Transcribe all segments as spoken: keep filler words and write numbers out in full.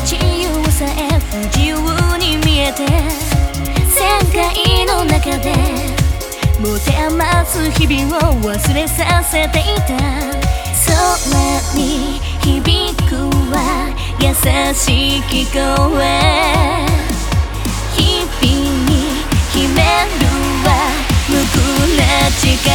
自由さえ不自由に見えて旋回の中で持て余す日々を忘れさせていた。空に響くは優しい聞こえ、日々に秘めるは無垢な力。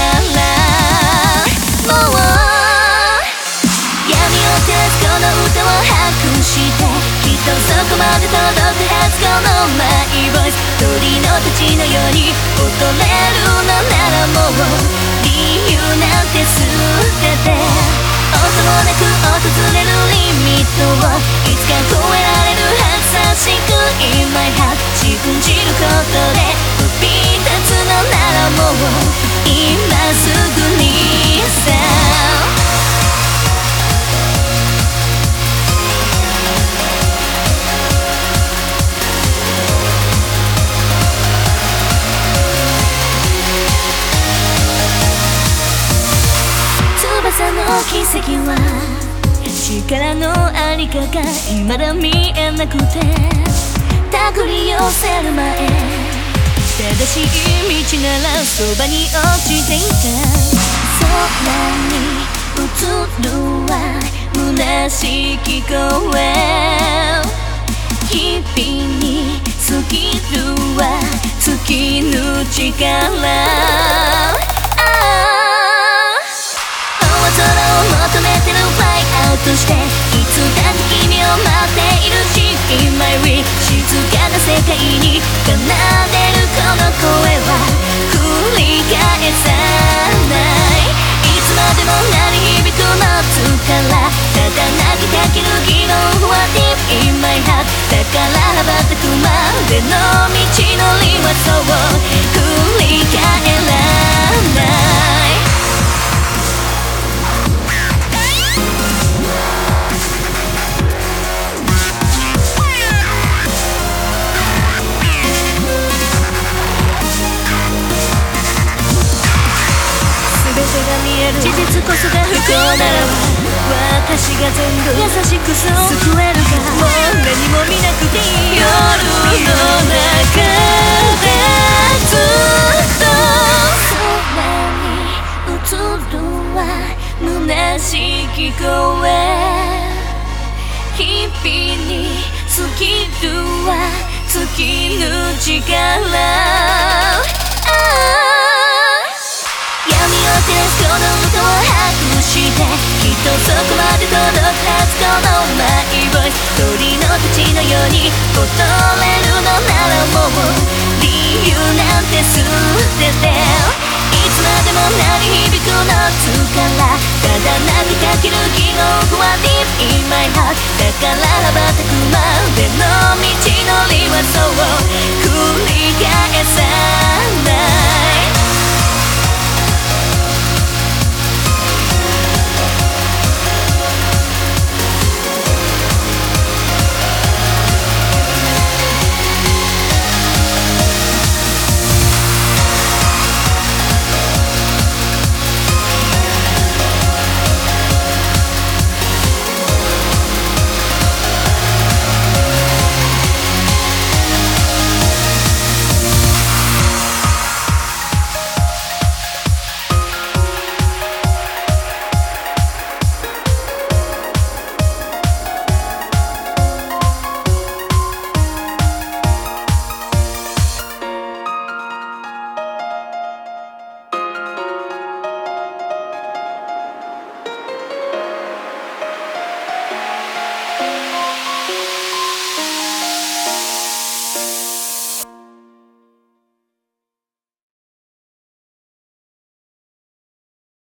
もう闇を照らすこの歌を拍してきっとそこまで届くはず。このマイボイス鳥のたちのように踊れるのならもう理由なんて捨てて、音もなく訪れるリミットをいつか超えられるはず。優しく In my heart 信じることで飛び立つのならもう今すぐにさ。翼の奇跡は力のありかが未だ見えなくて、手繰り寄せる前正しい道ならそばに落ちていた。空に映るは虚しい聞こえ、日々に過ぎるは尽きぬ力。空を求めてるフライアウトしていつだって君を待っているし In my way 静かな世界に奏でるこの声は繰り返さない。いつまでも鳴り響くの力、ただ泣きかける議論は Deep in my heart だから羽ばたくまでの道のりはそう繰り返らない。事実こそが不幸ならば私が全部優しく救えるか。もう何も見なくていい夜の中でずっと空に映るは虚しい聞こえ、日々に過ぎるは尽きぬ力。闇を照らすこの歌を拍してきっとそこまで届くはず。このマイボイス鳥のたちのように踊れるのならもう理由なんて捨てて、いつまでも鳴り響くの力、ただ泣きかける記憶は Deep in my heart